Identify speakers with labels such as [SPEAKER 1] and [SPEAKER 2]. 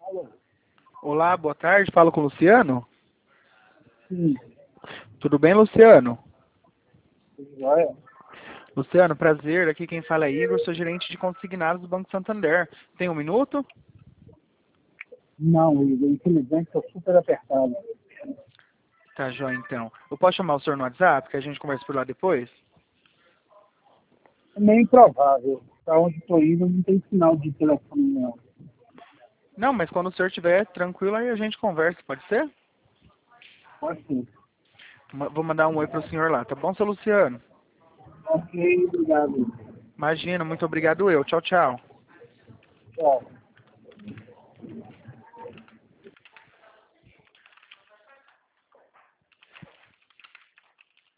[SPEAKER 1] Olá, boa tarde. Falo com o Luciano.
[SPEAKER 2] Sim,
[SPEAKER 1] Tudo bem, Luciano?
[SPEAKER 2] joia.
[SPEAKER 1] Luciano, prazer. Aqui quem fala é Igor, sou gerente de consignados do Banco Santander. Tem um minuto?
[SPEAKER 2] Não, Igor, infelizmente estou super apertado.
[SPEAKER 1] Tá, joia, então. Eu posso chamar o senhor no WhatsApp, que a gente conversa por lá depois?
[SPEAKER 2] É meio improvável. Para onde estou indo não tem sinal de telefone, não.
[SPEAKER 1] Não, mas quando o senhor estiver tranquilo, aí a gente conversa, pode ser?
[SPEAKER 2] Pode ser.
[SPEAKER 1] Vou mandar um oi pro senhor lá, tá bom, seu Luciano?
[SPEAKER 2] Ok, obrigado.
[SPEAKER 1] Imagina, muito obrigado eu. Tchau, tchau.
[SPEAKER 2] Tchau.